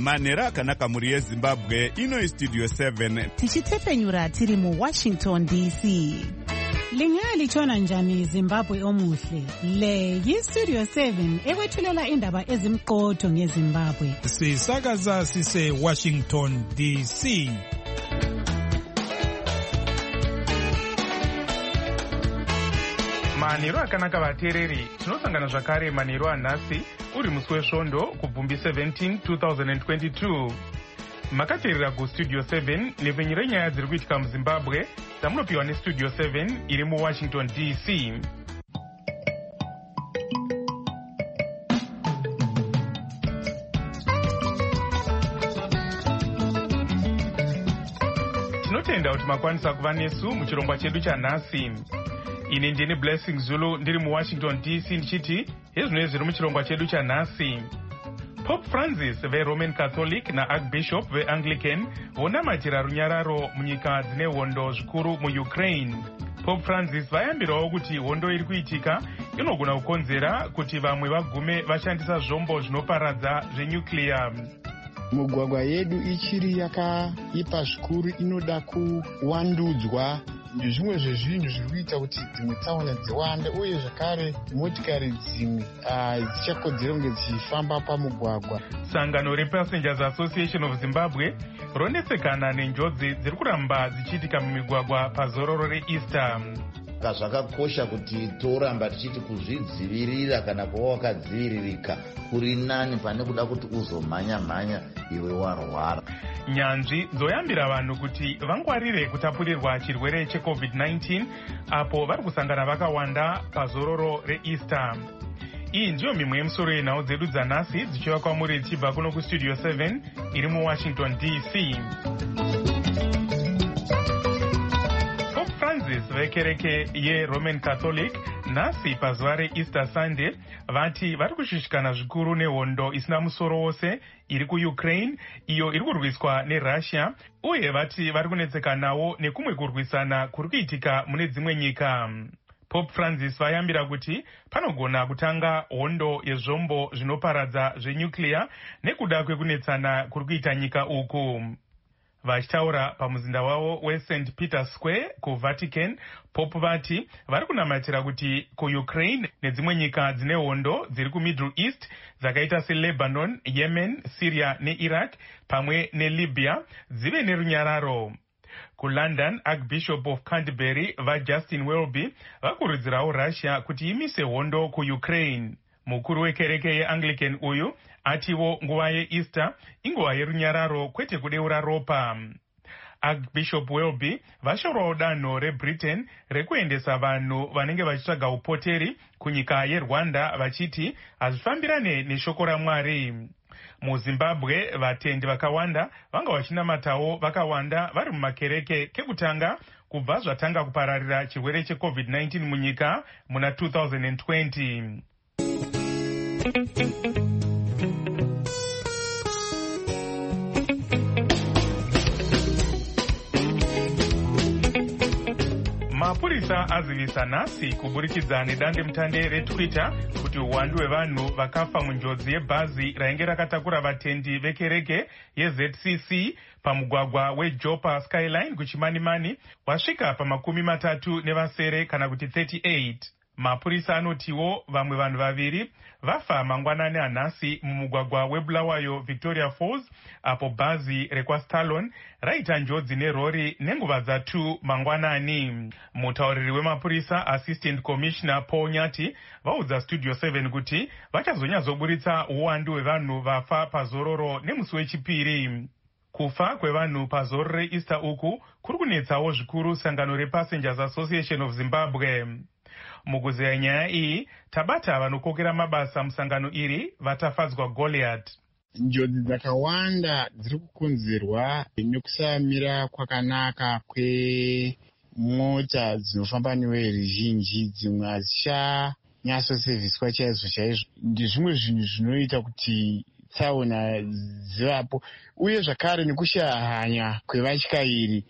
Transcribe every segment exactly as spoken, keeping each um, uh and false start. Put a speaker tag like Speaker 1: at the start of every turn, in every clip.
Speaker 1: manhero akanaka mhuri yezimbabwe. Ino Studio seven
Speaker 2: tichitepfenyura tiri muWashington D C.
Speaker 3: Lingalitshona njani Zimbabwe omuhle? Le yiStudio seven ekwethulela indaba ezimqotho ngeZimbabwe.
Speaker 4: Sisakaza sise Washington D C.
Speaker 5: Manhero akanaka vateereri, tinosangana zvakare manhero anhasi uri musi wesvondo kubvumbi seventeen two thousand twenty-two. Makateerera kuStudio seven nepfenyuro renyaya dziri kuitika muZimbabwe dzamunopiwa neStudio seven iri muWashington D C. Tinotenda kuti makwanisa kuva nesu muchirongwa chedu chanhasi. Ini ndini Blessing Zulu ndiri muWashington D C ndichiti hezvino zviri muchirongwa chedu chanhasi. Pope Francis veRoman Catholic naArchbishop veAnglican vonamatira runyararo munyika dzine hondo zvikuru muUkraine. Pope Francis vayambirawo kuti hondo iri kuitika inogona kukonzera kuti vamwe vagume vashandisa zvombo zvinoparadza zvenyuclear.
Speaker 6: Mugwagwa yedu ichiri yakaipa zvikuru, inoda kuwandudzwa. Zvimwe zvezvinhu zviri kuita kuti dzimwe tsaona dziwande, uye zvakare motikari dzimwe dzichakodzera kunge dzichifamba pamugwagwa.
Speaker 5: Sangano rePassengers Association of Zimbabwe ronetsekana nenjodzi dziri kuramba dzichiitika mumigwagwa pazororo reEaster.
Speaker 7: Zvakakosha kuti toramba tichiti kuzvidzivirira kana kuva wakadziviririka kuri nani pane kuda kuti uzomhanya mhanya iwe warwara.
Speaker 5: Nyanzvi dzoyambira vanhu kuti vangwarire kutapurirwa chirwere cheCovid nineteen apo vari kusangana vakawanda pazororo reEaster. Iyi ndiyo mimwe yemisoro yenhau dzedu dzanhasi dzichiva kwamuri dzichibva kuno kuStudio seven iri muWashington D C. Pope Francis vekereke yeRoman Catholic nhasi pazuva reEaster Sunday vati vari kushushikana zvikuru nehondo isina musoro wose iri kuUkraine iyo iri kurwiswa neRussia, uye vati vari kunetsekanawo nekumwe kurwisana kuri kuitika mune dzimwe nyika. Pope Francis vayambira kuti panogona kutanga hondo yezvombo zvinoparadza zvenyuclear nekuda kwekunetsana kuri kuita nyika uku. Vachitaura pamuzinda wavo weSaint Peter's Square kuVatican, Pope vati vari kunamatira kuti kuUkraine nedzimwe nyika dzine hondo dziri kuMiddle East dzakaita seLebanon, Yemen, Syria neIraq pamwe neLibya dzive nerunyararo. KuLondon, Archbishop of Canterbury vaJustin Welby vakurudzirawo Russia kuti imise hondo kuUkraine. Mukuru wekereke yeAnglican uyu atiwo nguva yeEaster inguva yerunyararo kwete kudeura ropa. Archbishop Welby vashorawo danho reBritain rekuendesa vanhu vanenge vachitsvaga upoteri kunyika yeRwanda vachiti hazvifambirane neshoko raMwari. MuZimbabwe vatendi vakawanda vanga vachinamatawo vakawanda vari mumakereke kekutanga kubva zvatanga kupararira chirwere cheCovid nineteen munyika muna two thousand twenty. Mapurisa azivisa nhasi kuburikidza nedandemutande reTwitter kuti uwandu hwevanhu vakafa munjodzi yebhazi rainge rakatakura vatendi vekereke yeZ C C pamugwagwa weJopa Skyline kuChimanimani wasvika pamakumi matatu nevasere kana kuti thirty-eight. Mapurisa anotiwo vamwe vanhu vaviri vafa mangwanani anhasi mumugwagwa weBulawayo Victoria Falls apo bhazi rekwaStalon raita njodzi nerori nenguva dzatu mangwanani. Mutauriri wemapurisa Assistant Commissioner Paul Nyati vaudza Studio seven kuti vachazonyazoburitsa uwandu hwevanhu vafa pazororo nemusi wechipiri. Kufa kwevanhu pazoro reEaster uku kuri kunetsawo zvikuru sangano rePassengers Association of Zimbabwe. Mukuzeya nyaya iyi tabata vanokokera mabasa musangano iri vatafadzwa Goliath.
Speaker 6: Njodzi dzakawanda dziri kukonzerwa nekusamira kwakanaka kwemota dzinofamba neveruzhinji, dzimwe hadzichanyatsosevhiswa chaizvo chaizvo. Ndezvimwe zvinhu zvinoita kuti tsaona dzivapo, uye zvakare nekushaya hanya kwevatyairi.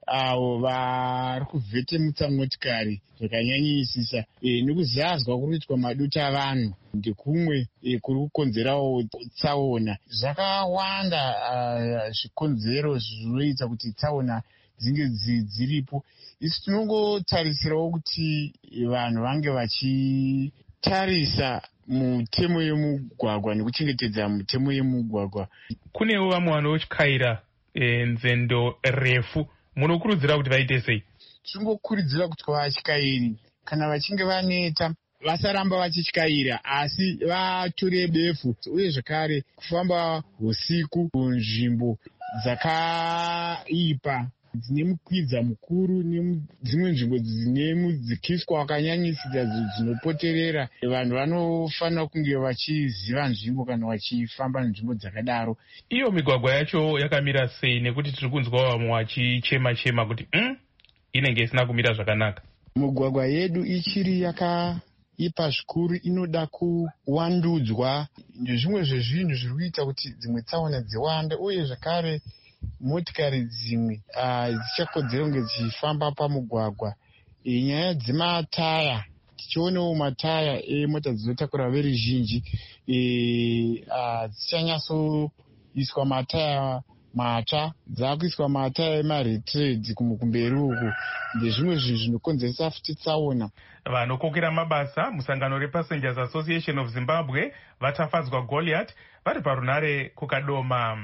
Speaker 6: avo vari kuvhetemutsa motikari zvakanyanyisisa e, nekuzadzwa kuri kuitwa maduta avanhu ndekumwe e, kuri kukonzerawo tsaona. Zvakawanda uh, zvikonzero zvinoita kuti tsaona dzinge dziripo. Isi tinongotarisirawo kuti vanhu vange vachitarisa mutemo yemugwagwa nekuchengetedza mutemo yemugwagwa.
Speaker 5: Kunewo vamwe vanotyayira e, nzendo refu, munokurudzira kuti vaite sei?
Speaker 6: Tinongokurudzira kuti vatyairi kana vachinge vaneta vasaramba vachityayira, asi vatore befu, uye zvakare kufamba usiku kunzvimbo dzakaipa dzine mukwidza mukuru nedzimwe nzvimbo dzine mudzikiswa wakanyanyisika dzinopoterera. Vanhu vanofanira kunge vachiziva nzvimbo kana vachifamba nzvimbo dzakadaro.
Speaker 5: Iyo migwagwa yacho yakamira sei? Nekuti tiri kunzwa vamwe vachichema chema kuti mm, inenge isina kumira zvakanaka.
Speaker 6: Mugwagwa yedu ichiri yakaipa zvikuru, inoda kuwandudzwa. Ndezvimwe zvezvinhu zviri kuita kuti dzimwe tsaona dziwande, uye zvakare motikari dzimwe dzichakodzera kunge dzichifamba pamugwagwa. E, nyaya dzemataya, tichionewo mataya emota dzinotakura veruzhinji e, dzichanyatsoiswa mataya matsva, dzakuiswa mataya emaretreds kumberi uku. Ndezvimwe zvinhu zvinokonzeresa futi tsaona.
Speaker 5: Vanokokera mabasa musangano rePassengers Association of Zimbabwe vatafadzwa Goliath vari parunare kukadoma.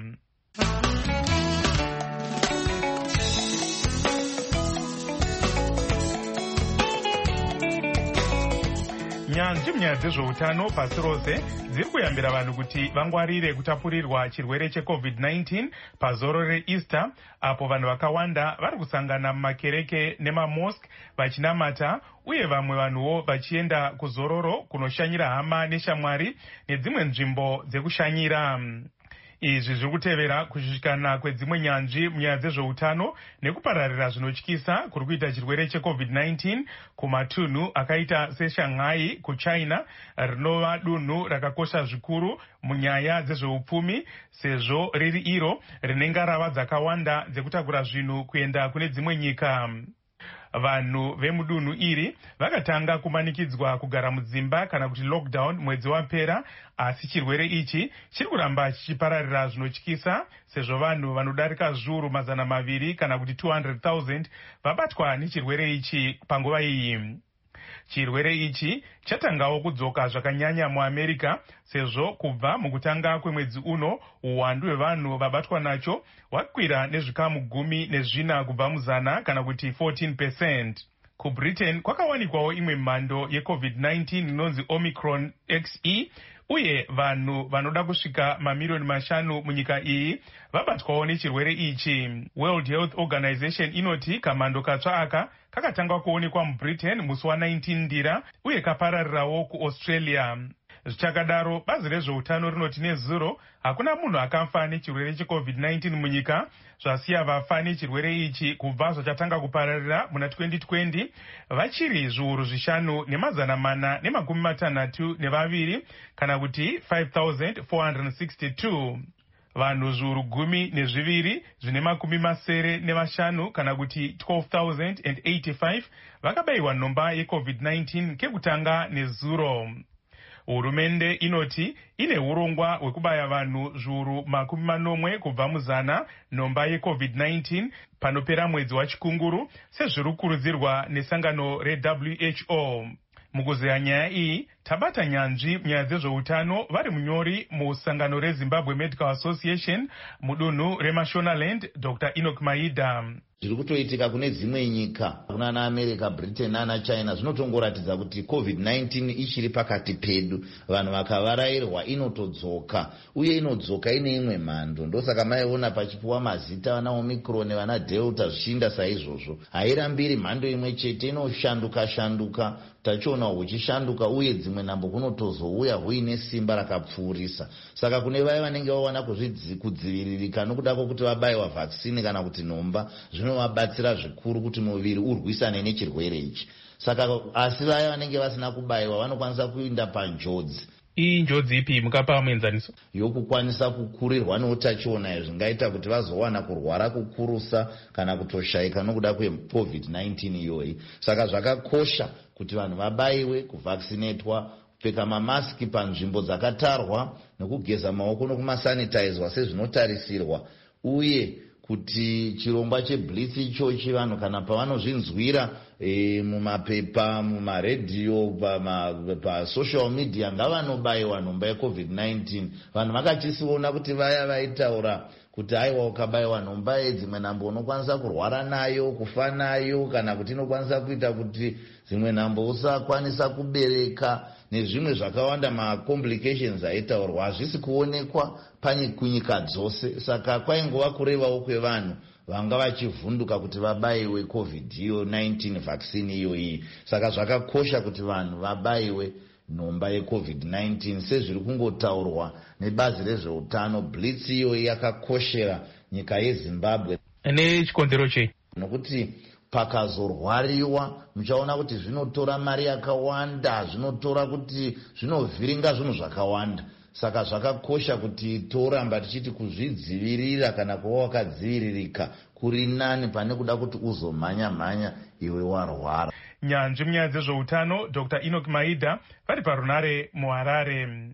Speaker 5: Nyanzvi munyaya dzezveutano pasi rose dziri kuyambira vanhu kuti vangwarire kutapurirwa chirwere checovid nineteen pazoro reEaster, apo vanhu vakawanda vari kusangana mumakereke nemamosque vachinamata, uye vamwe vanhuwo vachienda kuzororo kunoshanyira hama neshamwari nedzimwe nzvimbo dzekushanyira. Izvi zviri kutevera kushushikana kwedzimwe nyanzvi munyaya dzezveutano nekupararira zvinotyisa kuri kuita chirwere checovid nineteen kumatunhu akaita seShanghai kuChina, rinova dunhu rakakosha zvikuru munyaya dzezveupfumi, sezvo riri iro rine ngarava dzakawanda dzekutakura zvinhu kuenda kune dzimwe nyika. Vanhu vemudunhu iri vakatanga kumanikidzwa kugara mudzimba kana kuti lockdown mwedzi wapera, asi chirwere ichi chiri kuramba chichipararira zvinotyisa, sezvo vanhu vanodarika zviuru mazana maviri kana kuti two hundred thousand vabatwa nechirwere ichi panguva iyi. Chirwere ichi chatangawo kudzoka zvakanyanya muAmerica, sezvo kubva mukutanga kwemwedzi uno uwandu hwevanhu vabatwa nacho hwakwira nezvikamu gumi nezvina kubva muzana kana kuti fourteen percent. KuBritain kwakawanikwawo imwe mhando yecovid nineteen inonzi Omicron X E, uye vanhu vanoda kusvika mamiliyoni mashanu munyika iyi vabatwawo nechirwere ichi. World Health Organization inoti kamhando katsva aka kakatanga kuonekwa muBritain musi wa19 ndira uye kapararirawo kuAustralia. Zvichakadaro, bazi rezveutano rinoti nezuro hakuna munhu akafa nechirwere checovid nineteen munyika, zvasiya vafa nechirwere ichi kubva zvachatanga kupararira muna twenty twenty vachiri zviuru zvishanu nemazana mana nemakumi matanhatu nevaviri kana kuti five thousand four hundred sixty-two. Vanhu zviuru gumi nezviviri zvine makumi masere nevashanu kana kuti twelve thousand eighty-five vakabayiwa nhomba yecovid nineteen kekutanga nezuro. Hurumende inoti ine urongwa hwekubaya vanhu zviuru makumi manomwe kubva muzana nhomba yecovid nineteen panopera mwedzi wachikunguru, sezviri kukurudzirwa nesangano reW H O. Mukuzeya nyaya iyi tabata nyanzvi munyaya dzezveutano vari munyori musangano reZimbabwe Medical Association mudunhu reMashonaland, Doctor Enoch Maida.
Speaker 7: Zviri kutoitika kune dzimwe nyika kuna ana America, Britain nana China zvinotongoratidza kuti covid nineteen ichiri pakati pedu. Vanhu vakavarairwa inotodzoka, uye inodzoka ine imwe mhando. Ndosaka maiona pachipuwa mazita vana Omicron vana Delta zvichiinda saizvozvo. Hairambiri mhando imwe chete, inoshanduka shanduka, tachiona huchishanduka, uye dzimwe nhambo kunotozouya huine simba rakapfuurisa. Saka kune vaya vanenge vawana kudziviririka nokuda kwokuti vabayiwa vaccine kana kuti nhomba, zvinovabatsira zvikuru kuti muviri urwisane nechirwere ichi. Saka asi vaya vanenge vasina kubayiwa vanokwanisa kuinda panjodzi
Speaker 5: iyi njodzi ipi mukapa muenzaniso?
Speaker 7: Yokukwanisa kukurirwa neutachiona zvingaita kuti vazowana kurwara kukurusa kana kutoshayika nokuda kwecovid nineteen iyoyi. Saka zvakakosha kuti vanhu vabayiwe, kuvaccinatwa, kupfeka mamaski panzvimbo dzakatarwa, nekugeza maoko nokumasanitizwa sezvinotarisirwa, uye kuti chirongwa cheblitz ichochi vanhu kana pavanozvinzwira e, mumapepa, mumaredhiyo, pasocial media ngavanobayiwa nhomba yecovid nineteen. Vanhu vakachisiona kuti vaya vaitaura kuti aiwa ukabayiwa nhomba yedzimwe nhambo unokwanisa kurwara nayo, kufa nayo, kana kuti inokwanisa kuita kuti dzimwe nhambo usakwanisa kubereka nezvimwe zvakawanda, macomplications aitaurwa hazvisi kuonekwa kunyika dzose. Saka kwaingova kurevawo kwevanhu vanga vachivhunduka kuti vabayiwe covid nineteen vaccine iyoyi. Saka zvakakosha kuti vanhu vabayiwe nhomba yecovid nineteen sezviri kungotaurwa nebazi rezveutano. Blitz iyoyi yakakoshera nyika yeZimbabwe.
Speaker 5: Nechikonzero chei?
Speaker 7: Nokuti pakazorwariwa muchaona kuti zvinotora mari yakawanda, zvinotora kuti zvinovhiringa zvinhu zvakawanda. Saka zvakakosha kuti toramba tichiti kuzvidzivirira kana kuva wakadziviririka kuri nani pane kuda kuti uzomhanya mhanya iwe warwara.
Speaker 5: Nyanzvi munyaya dzezveutano Doctor Enoch Maida vari parunare muHarare.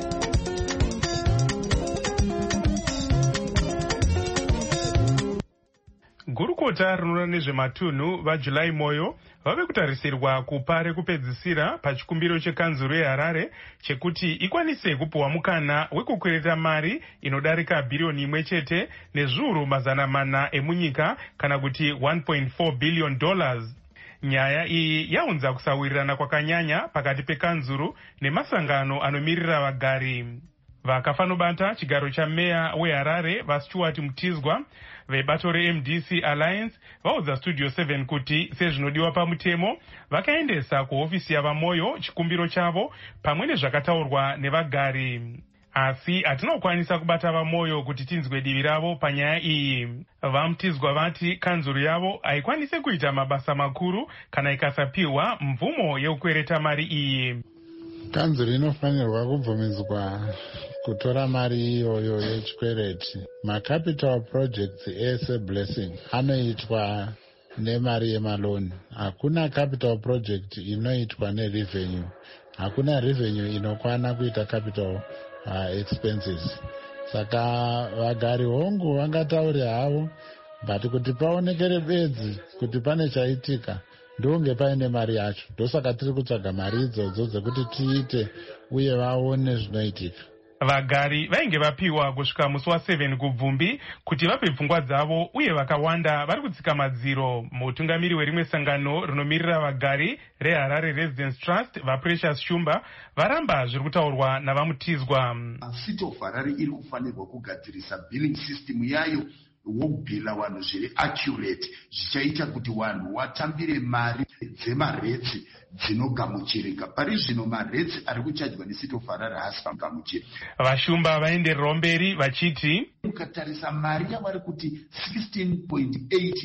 Speaker 5: Gurukota rinoona nezvematunhu vaJulai Moyo vave kutarisirwa kupa rekupedzisira pachikumbiro chekanzuru yeHarare chekuti ikwanise kupiwa mukana wekukwereta mari inodarika bhiriyoni imwe chete nezviuru mazana mana emunyika kana kuti one point four billion dollars. Nyaya iyi yaunza kusawirirana kwakanyanya pakati pekanzuru nemasangano anomirira vagari. Vakafanobata chigaro chameya weHarare vaStuart Mutizwa vebato reM D C Alliance vaudza Studio seven kuti sezvinodiwa pamutemo vakaendesa kuhofisi yavaMoyo chikumbiro chavo pamwe nezvakataurwa nevagari. Asi hatinokwanisa kubata vaMoyo kuti tinzwe divi ravo panyaya iyi. VaMutizwa vati kanzuru yavo haikwanise kuita mabasa makuru kana ikasapiwa mvumo yekukwereta mari iyi.
Speaker 6: Kanzuru inofanirwa kubvumidzwa kutora mari iyoyo yechikwereti. Macapital projects ese blessing anoitwa nemari yemaloni. Hakuna capital project inoitwa nerevenue. Hakuna revenue inokwana kuita capital uh, expenses. Saka vagari hongu vangataure havo, but kuti paonekere bedzi kuti pane chaitika ndonge paine mari yacho. Ndosaka tiri kutsvaga mari idzodzo dzekuti tiite uye vaone zvinoitika.
Speaker 5: Vagari vainge vapiwa kusvika musi waseven kubvumbi kuti vape pfungwa dzavo uye vakawanda vari kutsika madziro. Mutungamiri werimwe sangano rinomirira vagari reHarare Residence Trust vaPrecious Shumba varamba zviri kutaurwa navaMutizwa.
Speaker 8: City of Harare iri kufanirwa kugadzirisa billing system yayo wokubhila vanhu zviri accurate zvichaita kuti vanhu watambire mari dzemaretsi dzinogamuchirika. Pari zvino maretsi ari kuchajwa neCity of Harare haasi pagamuchirika.
Speaker 5: Vashumba vaendererawo mberi vachiti
Speaker 8: ukatarisa mari yavari kuti sixteen point eight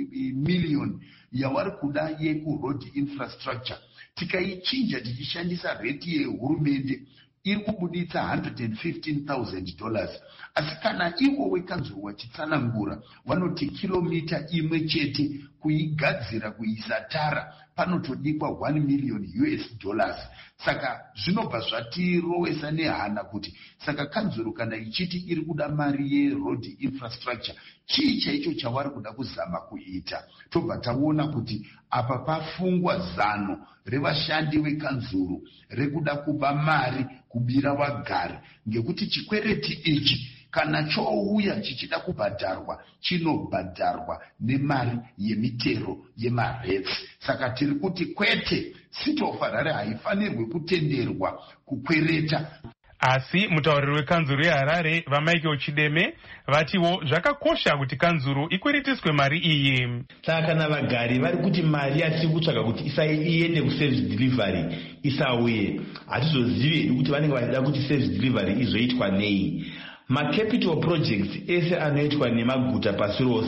Speaker 8: million yavari kuda yekuroad infrastructure tikaichinja tichishandisa reti yehurumende iri kubuditsa one hundred fifteen thousand dollars. Asi kana iwo wekanzuru wachitsanangura vanoti kilomita imwe chete kuigadzira kuisa tara panotodikwa one million U S dollars. Saka zvinobva zvatirowesa nehana kuti saka kanzuru kana ichiti iri kuda mari yeroad infrastructure chii chaicho chavari kuda kuzama kuita. Tobva taona kuti apa pafungwa zano revashandi vekanzuru rekuda kupa mari kubira vagari, ngekuti chikwereti ichi kana chouya chichida kubhadharwa chinobhadharwa nemari yemitero yemaretsi. Saka tiri kuti kwete, City of Harare haifanirwi kutenderwa kukwereta.
Speaker 5: Asi mutauriri wekanzuru yeHarare vaMichael Chideme vatiwo zvakakosha kuti kanzuru ikweretiswe mari iyi.
Speaker 9: Saka kana vagari vari kuti mari yatiri kutsvaga kuti iende kuservice delivery isauye, hatizozivi kuti vanenge vachida kuti service delivery izoitwa nei. Macapital projects ese anoitwa nemaguta pasi rose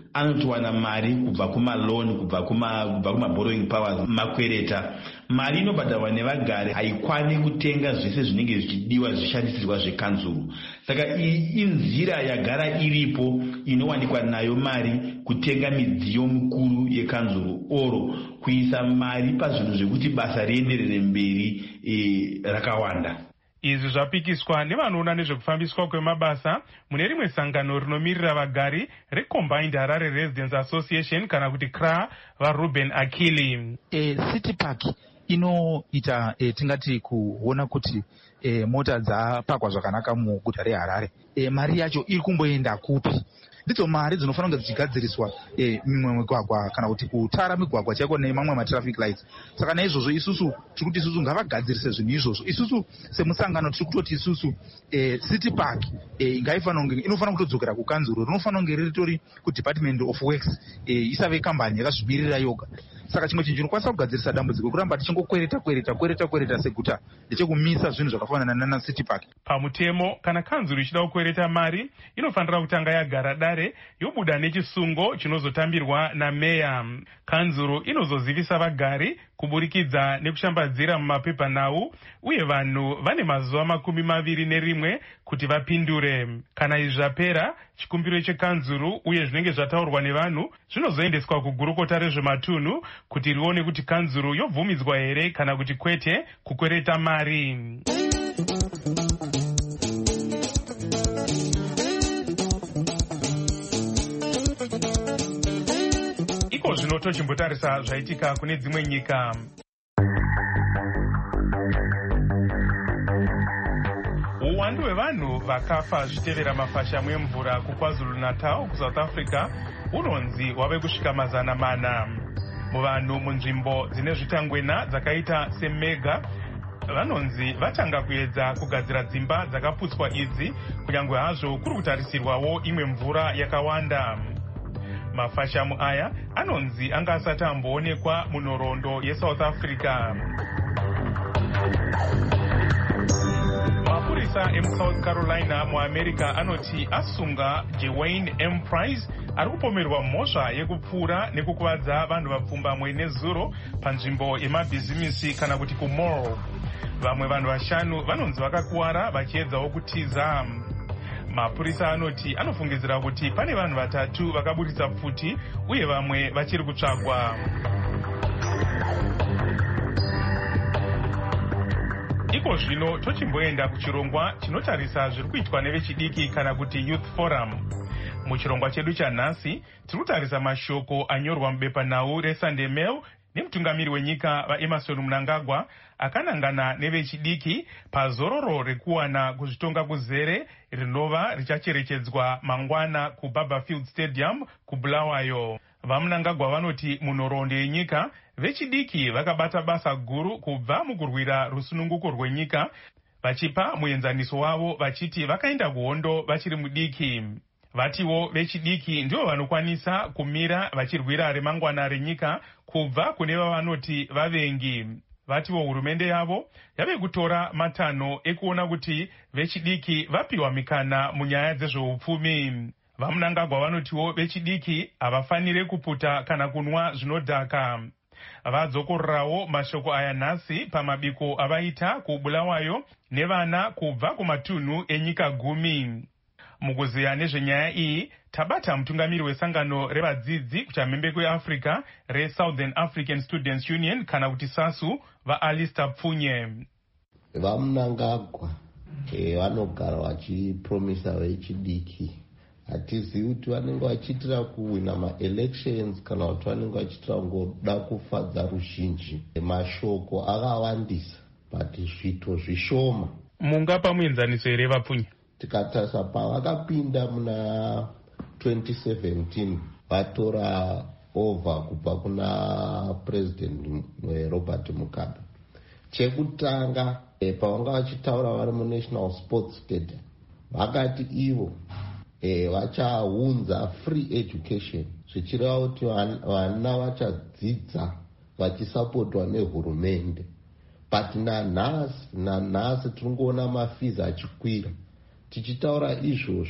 Speaker 9: anotowana mari kubva kumaloni, kubva kumaborrowing powers, makwereta. Mari inobhadharwa nevagari haikwani kutenga zvese zvinenge zvichidiwa zvishandisirwa zvekanzuru. Saka iyi inzira yagara iripo inowanikwa nayo mari kutenga midziyo mikuru yekanzuru oro kuisa mari pazvinhu zvekuti basa rienderere mberi e, rakawanda.
Speaker 5: Izvi zvapikiswa nevanoona nezvekufambiswa kwemabasa mune rimwe sangano rinomirira vagari reCombined Harare Residents Association kana kuti C R A vaRuben Akili.
Speaker 10: E, City Park inoita e, tingati kuona kuti e, mota dzapakwa zvakanaka muguta reHarare. E, mari yacho iri kumboenda kupi? Ndidzo mari dzinofanira kunge dzichigadziriswa e, mimwe migwagwa kana kuti kutara migwagwa chaiko nemamwe matraffic lights. Saka naizvozvo isusu tiri kuti isusu ngavagadzirise zvinhu izvozvo. Isusu semusangano tiri kutoti isusu e, City Park e, ngaifanira inofanira kutodzokera kukanzuro, rinofanira kunge riritori kuDepartment of Works, e, isave kambani yakazvimirira yoga. Saka chimwe chinhu chinokwanisa kugadzirisa dambudziko kuramba tichingokwereta kwereta kwereta kwereta seguta ndechekumisa zvinhu zvakafanana na City Park.
Speaker 5: Pamutemo kana kanzuro ichida kukwereta mari inofanira kutanga yagara dare yobuda nechisungo chinozotambirwa nameya. Kanzuro inozozivisa vagari kuburikidza nekushambadzira mumapepanhau uye vanhu vane mazuva makumi maviri nerimwe kuti vapindure. Kana izvi zvapera, chikumbiro chekanzuro uye zvinenge zvataurwa nevanhu zvinozoendeswa kugurukota rezvematunhu kuti rione kuti kanzuro yobvumidzwa here kana kuti kwete kukwereta mari. Iko zvino tochimbotarisa zvaitika kune dzimwe nyika. Uwandu hwevanhu vakafa zvitevera mafashamu emvura kuKwaZulu Natal kuSouth Africa unonzi wave kusvika mazana mana. Muvanhu munzvimbo dzine zvitangwena dzakaita seMega vanonzi vatanga kuedza kugadzira dzimba dzakaputswa idzi kunyange hazvo kuri kutarisirwawo imwe mvura yakawanda. Mafashamu aya anonzi anga asati amboonekwa munhoroondo yeSouth Africa. Mapurisa emuSouth Carolina muAmerica anoti asunga Dwayne M. Price ari kupomerwa mhosva yekupfura nekukuvadza vanhu vapfumbamwe nezuro panzvimbo yemabhizimisi kana kuti kumall. Vamwe vanhu vashanu vanonzi vakakuwara vachiedzawo kutiza. Mapurisa anoti anofungidzira kuti pane vanhu vatatu vakabudisa pfuti uye vamwe vachiri kutsvagwa. Iko zvino tochimboenda kuchirongwa chinotarisa zviri kuitwa nevechidiki kana kuti Youth Forum. Muchirongwa chedu chanhasi tiri kutarisa mashoko anyorwa mubepanhau reSunday Mail nemutungamiri wenyika vaEmerson Mnangagwa akanangana nevechidiki pazororo rekuwana kuzvitonga kuzere rinova richacherechedzwa mangwana kuBarberfield Stadium kuBulawayo. VaMnangagwa vanoti munhoroondo yenyika vechidiki vakabata basa guru kubva mukurwira rusununguko rwenyika vachipa muenzaniso wavo vachiti vakaenda kuhondo vachiri mudiki. Vatiwo vechidiki ndivo vanokwanisa kumira vachirwira remangwana renyika kubva kune vavanoti vavengi. Vatiwo hurumende yavo yave kutora matanho ekuona kuti vechidiki vapiwa mikana munyaya dzezveupfumi. VaMnangagwa vanotiwo vechidiki havafanire kuputa kana kunwa zvinodhaka. Vadzokorerawo mashoko aya nhasi pamabiko avaita kuBulawayo nevana kubva kumatunhu enyika gumi. Mukuziya nezvenyaya iyi tabata mutungamiri wesangano revadzidzi kuchamhembe kweAfrica reSouthern African Students Union kana kuti SASU vaAlistair Pfunye.
Speaker 11: VaMnangagwa e, vanogara vachipromisa vechidiki. Hatizivi kuti vanenge vachiitira kuwina maelections kana kuti vanenge vachiitira kungoda kufadza ruzhinji. Mashoko akawandisa but zvito zvishoma.
Speaker 5: Mungapa muenzaniso here vaPfunye?
Speaker 11: Tikatarisa pavakapinda muna twenty seventeen vatora over kubva kuna president Robert Mugabe. Chekutanga e, pavanga vachitaura vari muNational Sports Stadium vakati ivo e, vachaunza free education zvichireva kuti vana vachadzidza vachisapotwa nehurumende. But nanhasi nanhasi tiri kuona mafees achikwira. Tichitaura izvozvi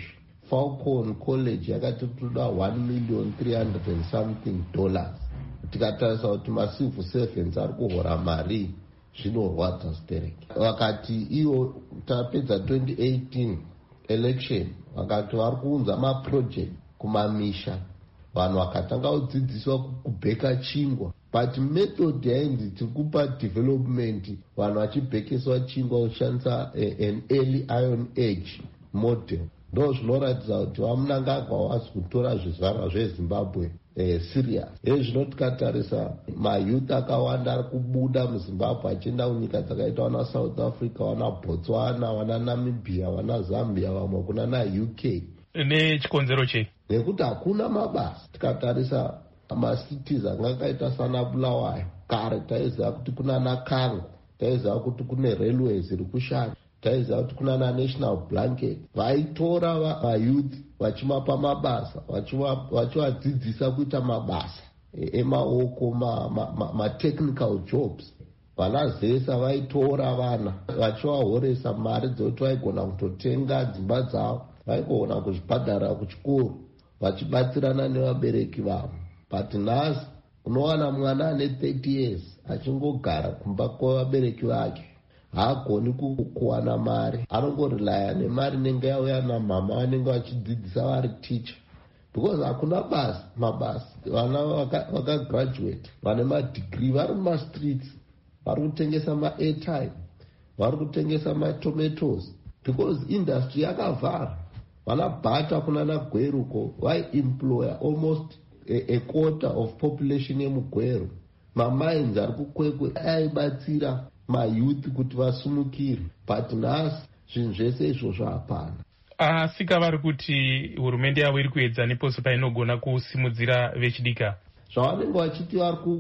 Speaker 11: Falcon College yakati toda one million three hundred and something dollars. Tikatarisa kuti macivil servants ari kuhora mari zvinorwadza stereki. Vakati iyo tapedza twenty eighteen election vakati vari kuunza maproject kumamisha, vanhu vakatanga kudzidziswa kubheka chingwa, but method yainzi tiri kupa development vanhu vachibhekeswa chingwa kushandisa an early iron age model. Ndo zvinoratidza kuti vamunangagwa wasi kutora zvizvarwa zvezimbabwe eh, serious. Izvi zvino tikatarisa mayouth akawanda ari kubuda muzimbabwe achienda kunyika dzakaita wana South Africa, wana Botswana, wana Namibia, wana Zambia, vamwe kuna na U K.
Speaker 5: Nechikonzero chei?
Speaker 11: Nekuti hakuna mabasa. Tikatarisa masities anga akaita sana Bulawayo, kare taiziva kuti kuna naKango, taiziva kuti kune railways iri kushanda, taiziva kuti kuna na National Blanket. Vaitora vayouth vachimapa mabasa, vachivadzidzisa kuita mabasa emaoko, ma, ma, ma, ma technical jobs. Vana zesa vaitora vana vachivahoresa mari dzekuti vaigona kutotenga dzimba dzavo, vaigona kuzvibhadhara kuchikoro vachibatsirana nevabereki vavo. But nhasi unowana mwana ane thirty years achingogara kumba kwavabereki vake, haagoni kuwana mari, anongorelaya nemari inenge yauya namama vanenge vachidzidzisa vari teacher, because hakuna basa mabasa. Vana vakagraduate vane madegree vari mumastreets, vari kutengesa ma-airtime, vari kutengesa ma-tomatoes, because industry yakavhara. Vanabhata kuna naGweruko vai-employer almost a, a quarter of population yemugweru. Mamines ari kukwekwe aibatsira mayouth kuti vasumukire, but nhasi zvinhu zvese izvozvo hapana.
Speaker 5: Asika vari kuti hurumende yavo iri kuedza neposo painogona kusimudzira vechidika.
Speaker 11: Zvavanenge vachiti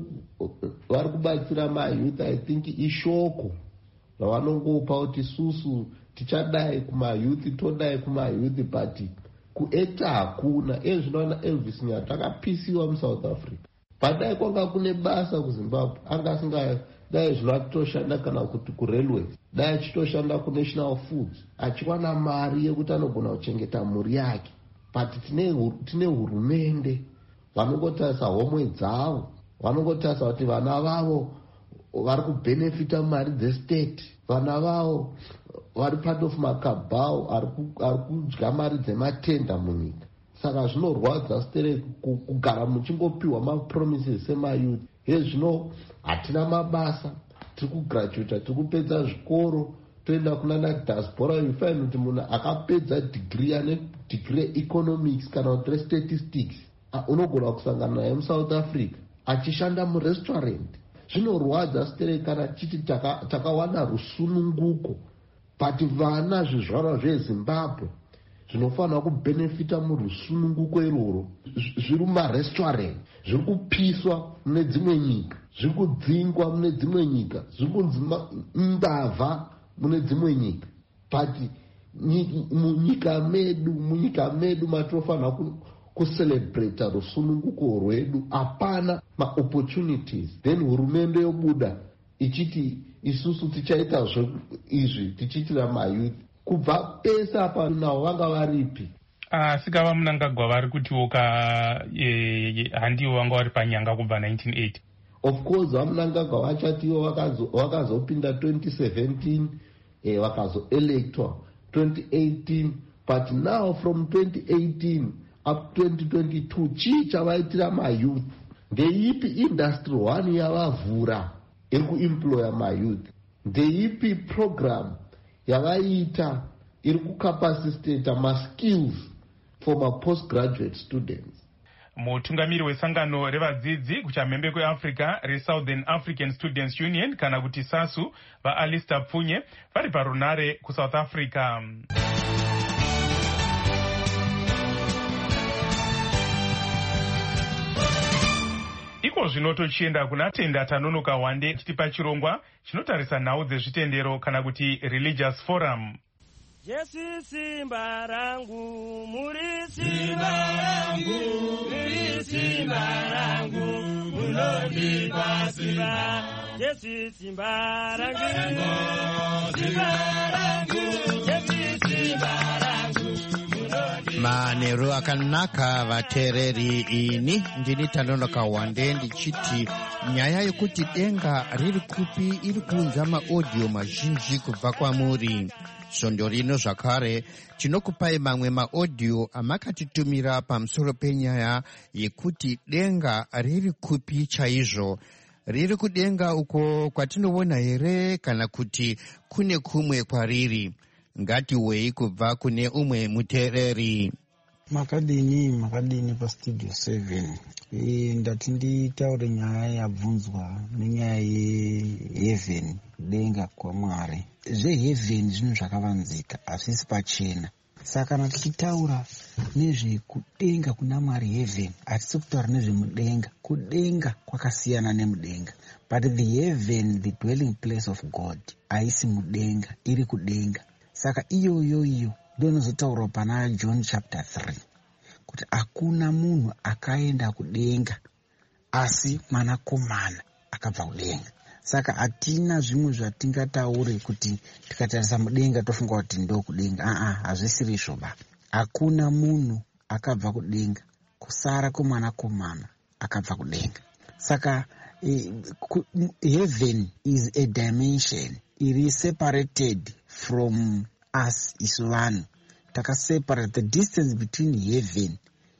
Speaker 11: vari kubatsira mayouth, I think ishoko ravanongopa kuti susu tichadai kumayouth, todai kumayouth, but kuekta hakuna. Ezvi zvinoona Elvis Nyati akapisiwa muSouth Africa. Padai kwanga kune basa kuZimbabwe, anga asinga dai zvinatoshanda kana kuti kurailways, dai achitoshanda kuNational Foods, achiwana mari yekuti anogona kuchengeta mhuri yake. But tine tine hurumende vanongotarisa homwe dzavo, vanongotarisa kuti vana vavo vari kubenefita mari dzestate, vana vavo vari part of makabhao ari kudya mari dzematenda munyika. Saka zvinorwadza stereki kugara muchingopiwa mapromises semayouth. Hezvi zvino hatina mabasa, tiri kugraduata, tiri kupedza zvikoro, toenda kuna nadiaspora. You find kuti munhu akapedza degree ane degree economics kana kuti statistics unogona kusangana naye muSouth Africa achishanda murestaurant. Zvinorwadza stereki kana chiti takawana rusununguko, but vana zvizvarwa zveZimbabwe zvinofanira kubenefita murusununguko iroro zviri mumarestaurant, zviri kupiswa mune dzimwe nyika, zviri kudzingwa mune dzimwe nyika, zviri kunzi mbavha mune dzimwe nyika. But munyika medu munyika medu matinofanira kucelebrata rusununguko rwedu, hapana maopportunities. Then hurumende yobuda ichiti isusu tichaita izvi tichiitira mayouth. Kubva pese apa navo vanga varipi?
Speaker 5: Asika vamunangagwa vari kutiwoka handiwo vanga vari panyanga kubva nineteen eighty.
Speaker 11: Of course vamunangagwa vachatiwo vakazopinda twenty seventeen, eh, vakazoelectwa twenty eighteen, but now from twenty eighteen up twenty twenty-two chii chavaitira mayouth? Ndeipi industry one yavavhura iri kuemploya mayouth? Ndeipi program yavaita iri kucapacitata maskills for ma postgraduate students?
Speaker 5: Mutungamiri wesangano revadzidzi kuchamhembe kweAfrica reSouthern African Students Union kana kuti SASU vaAlistair Pfunye vari parunare kuSouth Africa. Iko zvino tochienda kuna Tenda Tanonoka Wande chitipa chirongwa chinotarisa nhau dzezvitendero kana kuti religious forum.
Speaker 12: Jesu simba rangu, muri simba rangu, muri simba rangu, munondipa simba. Jesu simba rangu, simba rangu, Jesu simba rangu, munondipa
Speaker 13: manheru akanaka vateereri. Ini ndini Tanonoka Wande ndichiti nyaya yekuti denga riri kupi iri kuunza maaudio mazhinji kubva kwamuri. Svondo rino zvakare tinokupai mamwe maaudio amakatitumira pamusoro penyaya yekuti denga riri kupi chaizvo. Riri kudenga uko kwatinoona here kana kuti kune kumwe kwariri? Ngatiwei kubva kune umwe muteereri.
Speaker 14: Makadini, makadini pa Studio seven. E, ndati nditaure nyaya yabvunzwa nenyaya yeheaven, denga kwa Mwari. Zveheaven zvinhu zvakavanzika, hazvisi pachena. Saka kana tichitaura nezvekudenga kuna Mwari heaven, hatisi kutaura nezvemudenga. Kudenga kwakasiyana nemudenga. But the heaven, the dwelling place of God, haisi mudenga, iri kudenga. Saka iyo iyo iyo ndonozotaura pana John chapter three kuti hakuna munhu akaenda kudenga asi mwanakomana akabva kudenga. Saka hatina zvimwe zvatingataure kuti tikatarisa mudenga tofunga kuti ndo kudenga. Aa, hazvisiri izvoba. Hakuna munhu akabva kudenga kusara kwemwanakomana akabva kudenga. Saka eh, heaven is a dimension iri separated from us is one. Taka separate. The distance between heaven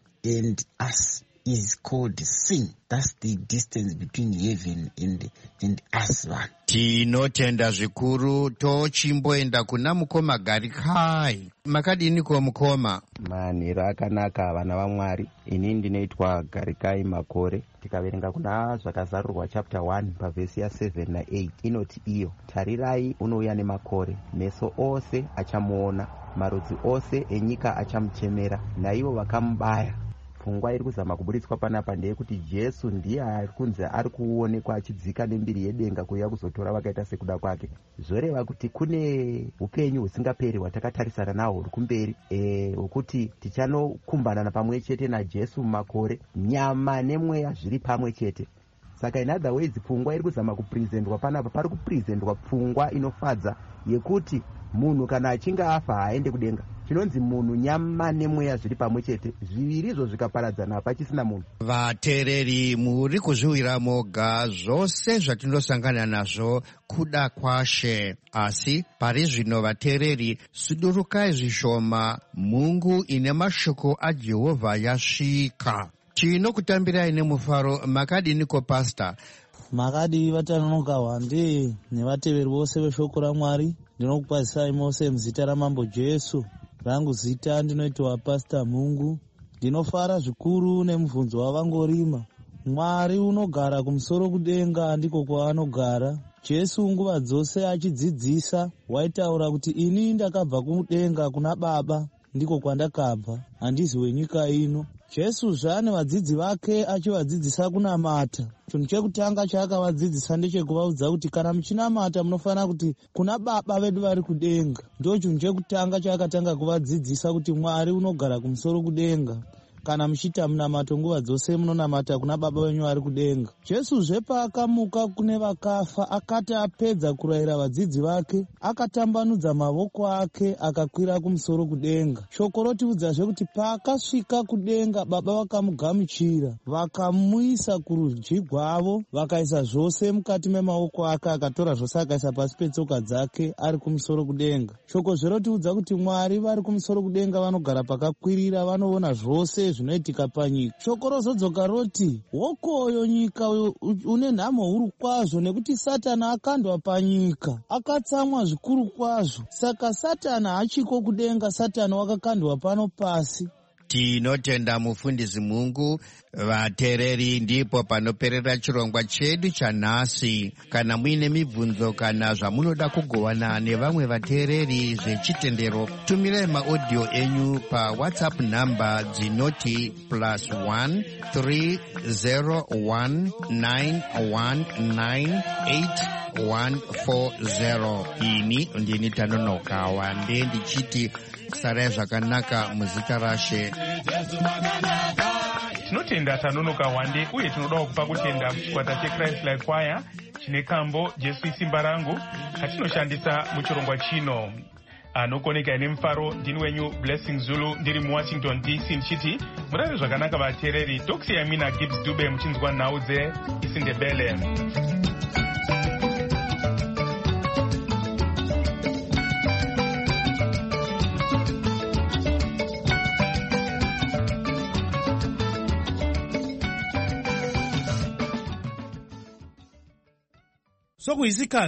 Speaker 14: and us is called sin. That's the distance between heaven and, and us one.
Speaker 13: Tinotenda zvikuru. Tochimboenda kuna mukoma Garikai. Makadini kwa mukoma?
Speaker 15: Manhero akanaka vana vaMwari. Ini ndinoitwa Garikai Makore. Tikaverenga kuna zvakazarurwa chapter one pavhesi ya seven na eight inoti iyo, tarirai unouya nemakore, meso ose achamuona, marudzi ose enyika achamuchemera, naivo vakamubaya. Pfungwa iri kuzama kuburitswa panapa ndeyekuti Jesu ndiye ari kunzi ari kuonekwa achidzika nembiri yedenga kuuya kuzotora vakaita sekuda kwake. Zvoreva kuti kune upenyu husingaperi hwatakatarisana nahwo huri kumberi, e, hwekuti tichanokumbana pamwe chete naJesu mumakore, nyama nemweya zviri pamwe chete. Saka in other words, pfungwa iri kuzama kuprezentwa panapa, pari kuprezentwa pfungwa inofadza yekuti munhu kana achinge afa haaende kudenga. Chinonzi munhu nyama nemweya zviri pamwe chete, zvivirizvo zvikaparadzana pachisina munhu.
Speaker 13: Vateereri, muri kuzviwira moga zvose zvatinosangana nazvo kuda kwashe. Asi pari zvino vateereri, sudurukai zvishoma, mungu ine mashoko aJehovha yasvika. Tinokutambirai nemufaro. Makadiniko pastor?
Speaker 16: Makadi Vatanonoka Wande nevateveri vose veshoko raMwari. Ndinokukwazisai mose muzita ramambo Jesu. Rangu zita ndinoitwa Pastor Mungu. Ndinofara zvikuru nemubvunzo wavangorima. Mwari unogara kumusoro kudenga, ndiko kwaanogara. Jesu nguva dzose achidzidzisa waitaura kuti ini ndakabva kudenga kuna Baba, ndiko kwandakabva, handizi wenyika ino. Jesu zvane vadzidzi vake achivadzidzisa kunamata. Chinhu chekutanga chaakavadzidzisa ndechekuvaudza kuti kana muchinamata munofanira kuti kuna Baba vedu vari kudenga. Ndo chinhu chekutanga chaakatanga kuvadzidzisa kuti Mwari unogara kumusoro kudenga. Kana muchita munamato nguva dzose munonamata kuna Baba wenyu ari kudenga. Jesu zvepa akamuka kune vakafa, akati apedza kurayira vadzidzi vake, akatambanudza mavoko ake akakwira kumusoro kudenga. Shoko rotiudzazve kuti paakasvika kudenga, Baba vakamugamuchira, vakamuisa kurudyi rwavo, vakaisa zvose mukati memaoko ake, akatora zvose akaisa pasi petsoka dzake ari kumusoro kudenga. Shoko zverotiudza kuti Mwari vari kumusoro kudenga vanogara pakakwirira, vanoona zvose zvinoitika panyika. Shoko rozodzoka roti, wokoyo nyika une nhamo huru kwazvo, nekuti Satani akandwa panyika, akatsamwa zvikuru kwazvo. Saka Satani hachiko kudenga, Satani wakakandwa pano pasi.
Speaker 13: Tinotenda mufundisi Mungu. Vateereri, ndipo panoperera chirongwa chedu chanhasi. Kana muine mibvunzo kana zvamunoda kugovana nevamwe vateereri zvechitendero, tumirai maaudio enyu pa WhatsApp namba dzinoti plus one three zero one nine one nine eight one four zero. Ini ndini Tanonoka Wande ndichiti sarai zvakanaka muzita raShe.
Speaker 5: Tinotenda Tanonoka Wande, uye tinoda kupa kutenda kuchikwata cheChrist Life Choir chine kambo Jesu isimba rangu, katinoshandisa muchirongwa chino. anokoneka ine mufaro. Ndini wenyu Blessing Zulu ndiri muwashington D C ndichiti murare zvakanaka vateereri. Tokusiyai mina Gibbs Dube muchinzwa nhau dzeIsindebele.
Speaker 17: Sokuyisikhathi